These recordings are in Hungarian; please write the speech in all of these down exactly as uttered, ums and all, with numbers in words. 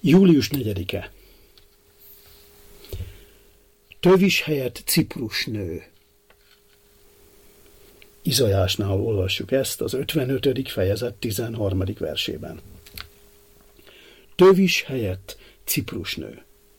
július negyedike. Tövis helyett ciprusnő. Izajásnál olvassuk ezt az ötvenötödik fejezet tizenharmadik versében. Tövis helyett ciprusnő.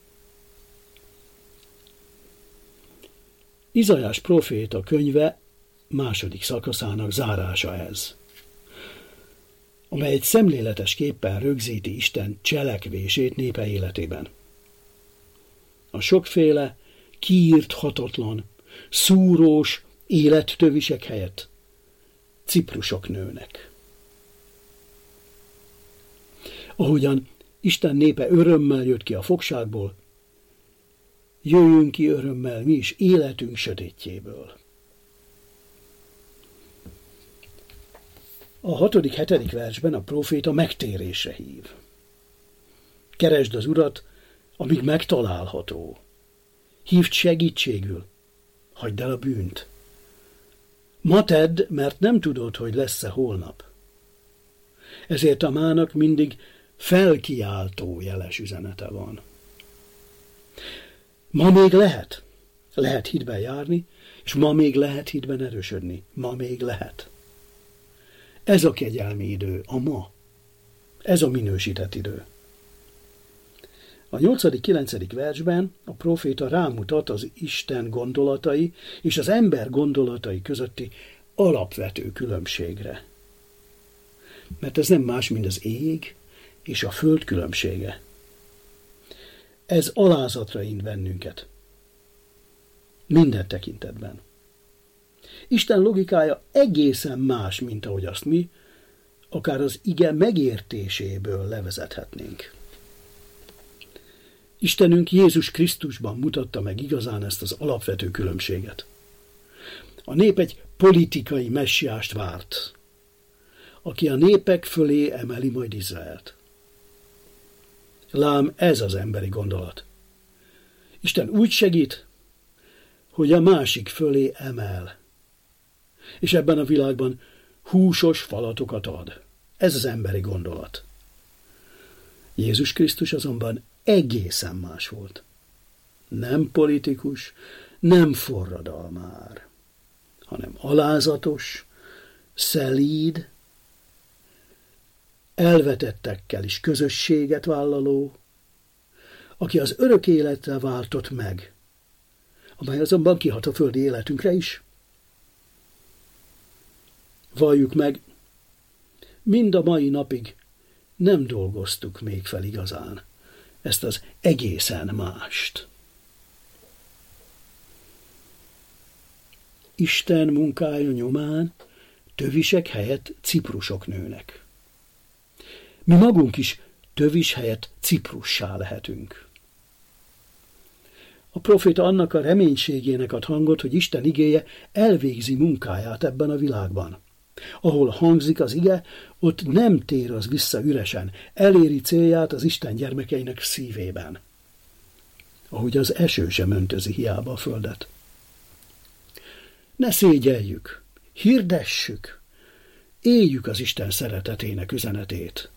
Izajás próféta könyve második szakaszának zárása ez, amely egy szemléletes képpen rögzíti Isten cselekvését népe életében. A sokféle, kiírthatatlan, szúrós élettövisek helyett ciprusok nőnek. Ahogyan Isten népe örömmel jött ki a fogságból, jöjjünk ki örömmel mi is életünk sötétjéből. A hatodik, hetedik versben a próféta megtérésre hív. Keresd az Urat, amíg megtalálható. Hívd segítségül, hagyd el a bűnt. Ma tedd, mert nem tudod, hogy lesz-e holnap. Ezért a mának mindig felkiáltó jeles üzenete van. Ma még lehet. Lehet hitben járni, és ma még lehet hitben erősödni. Ma még lehet. Ez a kegyelmi idő, a ma. Ez a minősített idő. A nyolcadik, kilencedik versben a próféta rámutat az Isten gondolatai és az ember gondolatai közötti alapvető különbségre. Mert ez nem más, mint az ég és a föld különbsége. Ez alázatra int bennünket. Minden tekintetben. Isten logikája egészen más, mint ahogy azt mi, akár az ige megértéséből levezethetnénk. Istenünk Jézus Krisztusban mutatta meg igazán ezt az alapvető különbséget. A nép egy politikai messiást várt, aki a népek fölé emeli majd Izraelt. Lám ez az emberi gondolat. Isten úgy segít, hogy a másik fölé emel, és ebben a világban húsos falatokat ad. Ez az emberi gondolat. Jézus Krisztus azonban egészen más volt. Nem politikus, nem forradalmár, hanem alázatos, szelíd, elvetettekkel is közösséget vállaló, aki az örök életre váltott meg, amely azonban kihat a földi életünkre is. Valljuk meg, mind a mai napig nem dolgoztuk még fel igazán ezt az egészen mást. Isten munkája nyomán tövisek helyett ciprusok nőnek. Mi magunk is tövis helyett ciprussá lehetünk. A proféta annak a reménységének ad hangot, hogy Isten igéje elvégzi munkáját ebben a világban. Ahol hangzik az ige, ott nem tér az vissza üresen, eléri célját az Isten gyermekeinek szívében. Ahogy az eső sem öntözi hiába a földet. Ne szégyeljük, hirdessük, éljük az Isten szeretetének üzenetét.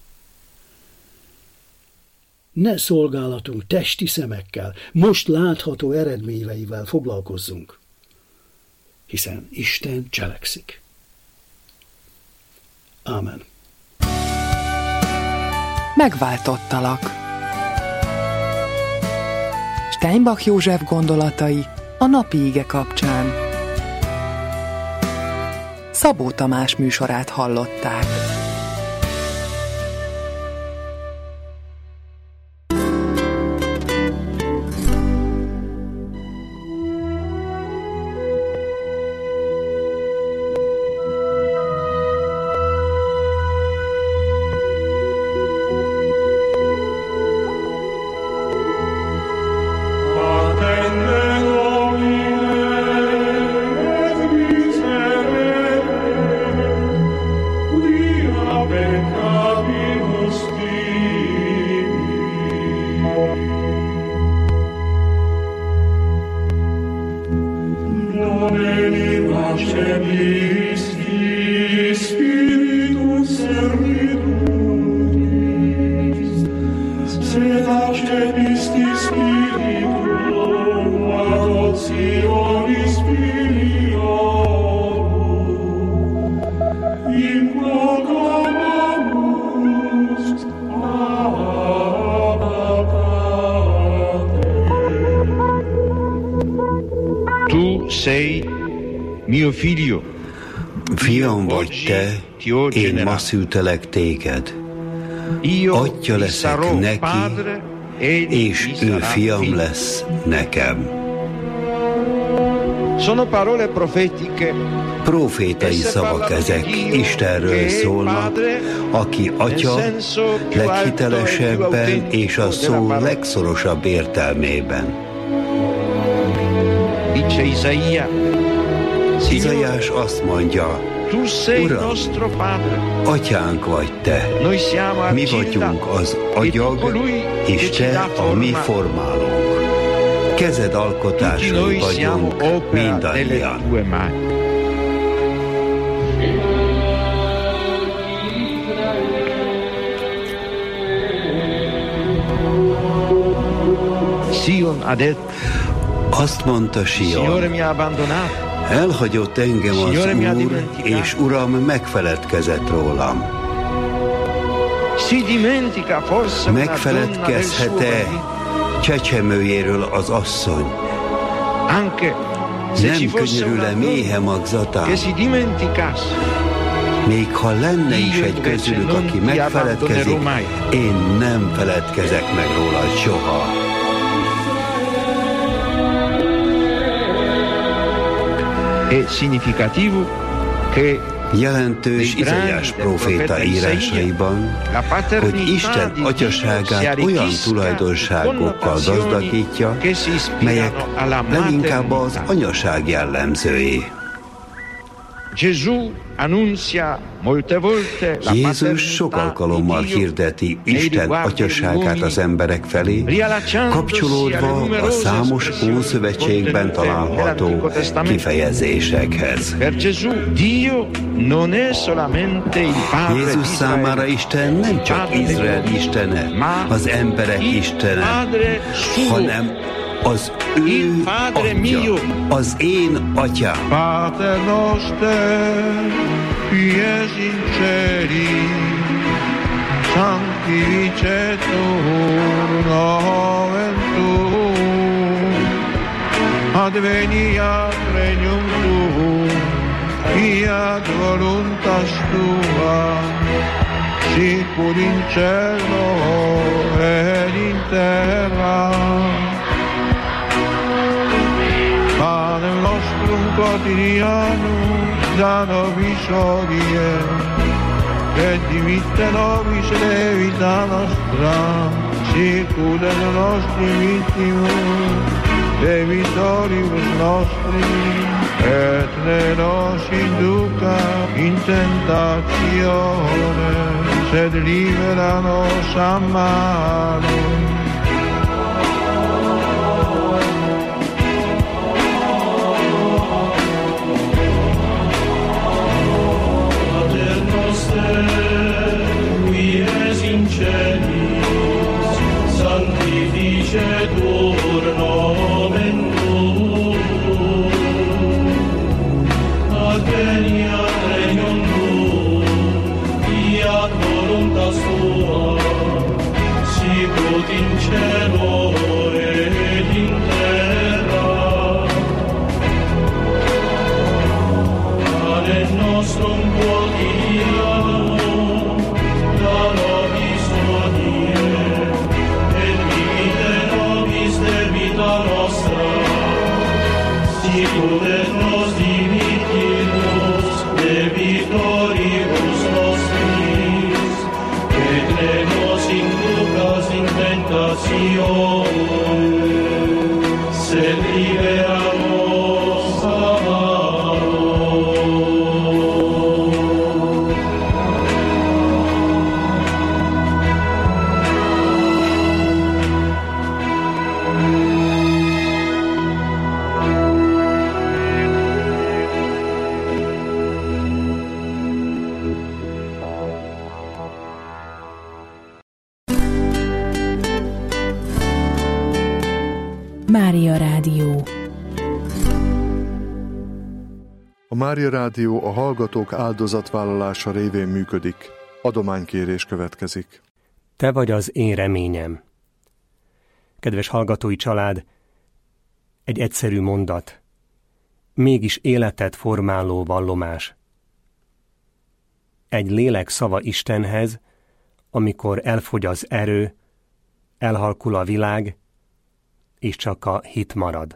Ne szolgálatunk testi szemekkel, most látható eredményeivel foglalkozzunk, hiszen Isten cselekszik. Ámen. Megváltottalak. Steinbach József gondolatai a napi ige kapcsán. Szabó Tamás műsorát hallották. Spiritus Servitutis Sei mio figlio. Fiam vagy te, én ma szültelek téged. Atya leszek neki, és ő fiam lesz nekem. Profétai szavak ezek, Istenről szólnak, aki atya leghitelesebben és a szó legszorosabb értelmében. Izaiás azt mondja, Uram, atyánk vagy te, mi vagyunk az agyag, és te a mi formálónk. Kezed alkotásai vagyunk mindannyian. Azt mondta Sion, elhagyott engem az Úr, és Uram megfeledkezett rólam. Megfeledkezhet-e csecsemőjéről az asszony? Nem könyörül-e méhe magzatán? Még ha lenne is egy közülük, aki megfeledkezik, én nem feledkezek meg róla soha. Jelentős Izaiás próféta írásaiban, hogy Isten atyaságát olyan tulajdonságokkal gazdagítja, melyek leginkább az anyaság jellemzői. Jézus sok alkalommal hirdeti Isten atyaságát az emberek felé, kapcsolódva a számos Ószövetségben található kifejezésekhez. Jézus számára Isten nem csak Izrael istene, az emberek istene, hanem az ő atya, az én atyám. Pater noster, qui es in celi, sanctificetur nomen tuum, adveniat regnum tuum, fiat voluntas tua, sicur in cielo et in terra. Panem nostrum quotidianum da nobis hodie, et dimitte nobis levita nostra, sicur et nostri vittimus, debitoribus nostri, et ne nos induca in tentatione, sed libera nos a malo. Qui es in celis, sanctificetur nomen tuum, adveniat regnum tuum, fiat voluntas tua, sicut in cielo et in terra. Panem nostrum quotidianum da nobis hodie, et dimitte nobis debita nostra, sicur et nos dimittimus debitoribus nostris, et ne nos inducas in tentatione, sed libera nos a malo. Mária Rádió. A Mária Rádió a hallgatók áldozatvállalása révén működik. Adománykérés következik. Te vagy az én reményem. Kedves hallgatói család, egy egyszerű mondat, mégis életet formáló vallomás. Egy lélek szava Istenhez, amikor elfogy az erő, elhalkul a világ, és csak a hit marad.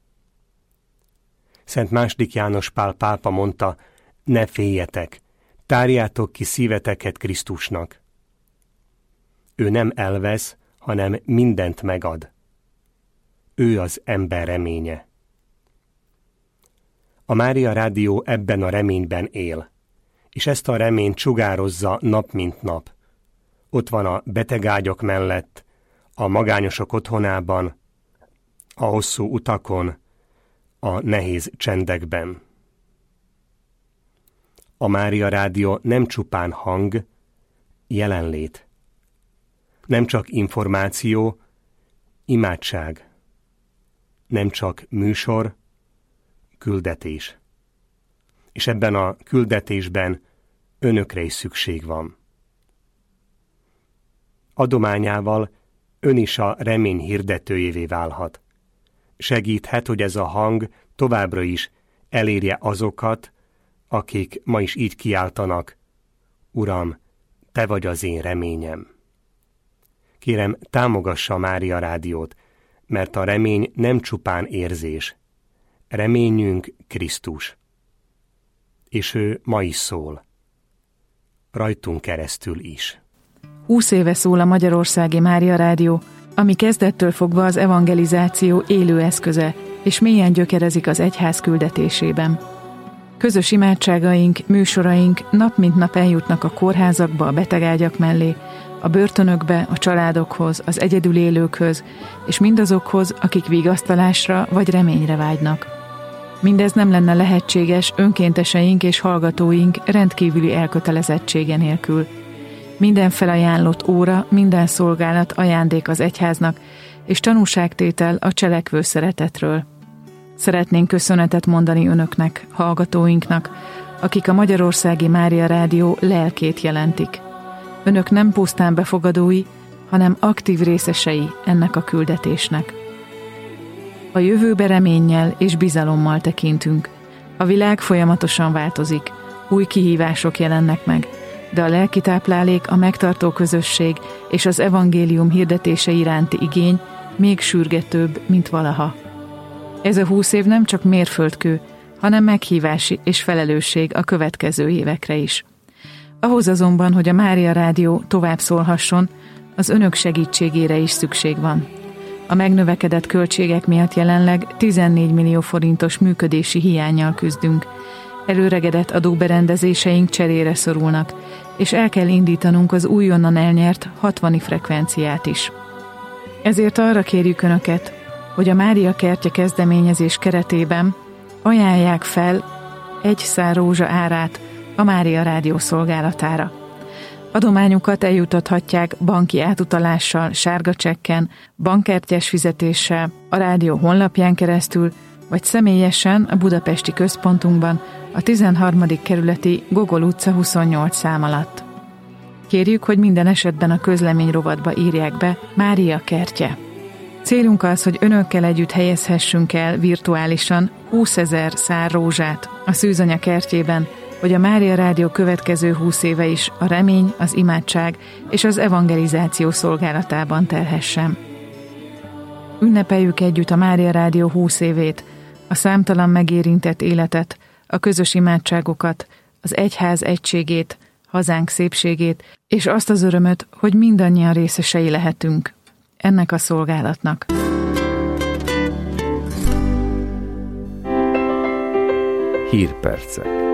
Szent második János Pál pápa mondta, ne féljetek, tárjátok ki szíveteket Krisztusnak. Ő nem elvesz, hanem mindent megad. Ő az ember reménye. A Mária Rádió ebben a reményben él, és ezt a reményt sugározza nap mint nap. Ott van a betegágyak mellett, a magányosok otthonában, a hosszú utakon, a nehéz csendekben. A Mária Rádió nem csupán hang, jelenlét. Nem csak információ, imádság. Nem csak műsor, küldetés. És ebben a küldetésben önökre is szükség van. Adományával ön is a remény hirdetőjévé válhat. Segíthet, hogy ez a hang továbbra is elérje azokat, akik ma is így kiáltanak, Uram, te vagy az én reményem. Kérem, támogassa a Mária Rádiót, mert a remény nem csupán érzés. Reményünk Krisztus. És ő ma is szól. Rajtunk keresztül is. Húsz éve szól a Magyarországi Mária Rádió, ami kezdettől fogva az evangelizáció élő eszköze, és mélyen gyökerezik az egyház küldetésében. Közös imádságaink, műsoraink nap mint nap eljutnak a kórházakba, a betegágyak mellé, a börtönökbe, a családokhoz, az egyedül élőkhöz, és mindazokhoz, akik vigasztalásra vagy reményre vágynak. Mindez nem lenne lehetséges önkénteseink és hallgatóink rendkívüli elkötelezettsége nélkül. Minden felajánlott óra, minden szolgálat ajándék az egyháznak, és tanúságtétel a cselekvő szeretetről. Szeretnénk köszönetet mondani önöknek, hallgatóinknak, akik a Magyarországi Mária Rádió lelkét jelentik. Önök nem pusztán befogadói, hanem aktív részesei ennek a küldetésnek. A jövőbe reménnyel és bizalommal tekintünk. A világ folyamatosan változik, új kihívások jelennek meg, de a lelki táplálék, a megtartó közösség és az evangélium hirdetése iránti igény még sürgetőbb, mint valaha. Ez a húsz év nem csak mérföldkő, hanem meghívási és felelősség a következő évekre is. Ahhoz azonban, hogy a Mária Rádió tovább szólhasson, az önök segítségére is szükség van. A megnövekedett költségek miatt jelenleg tizennégy millió forintos működési hiánnyal küzdünk. Előregedett adóberendezéseink cserére szorulnak, és el kell indítanunk az újonnan elnyert hatvani frekvenciát is. Ezért arra kérjük Önöket, hogy a Mária Kertje kezdeményezés keretében ajánlják fel egy szár rózsa árát a Mária Rádió szolgálatára. Adományukat eljutathatják banki átutalással, sárga csekken, bankkártyás fizetéssel, a rádió honlapján keresztül, vagy személyesen a budapesti központunkban, a tizenharmadik kerületi Gogol utca huszonnyolc szám alatt. Kérjük, hogy minden esetben a közlemény rovatba írják be Mária Kertje. Célunk az, hogy önökkel együtt helyezhessünk el virtuálisan húszezer szár rózsát a Szűzanya kertjében, hogy a Mária Rádió következő húsz éve is a remény, az imádság és az evangelizáció szolgálatában telhessen. Ünnepeljük együtt a Mária Rádió húsz évét, a számtalan megérintett életet, a közös imádságokat, az egyház egységét, hazánk szépségét, és azt az örömöt, hogy mindannyian részesei lehetünk ennek a szolgálatnak. Hírpercek.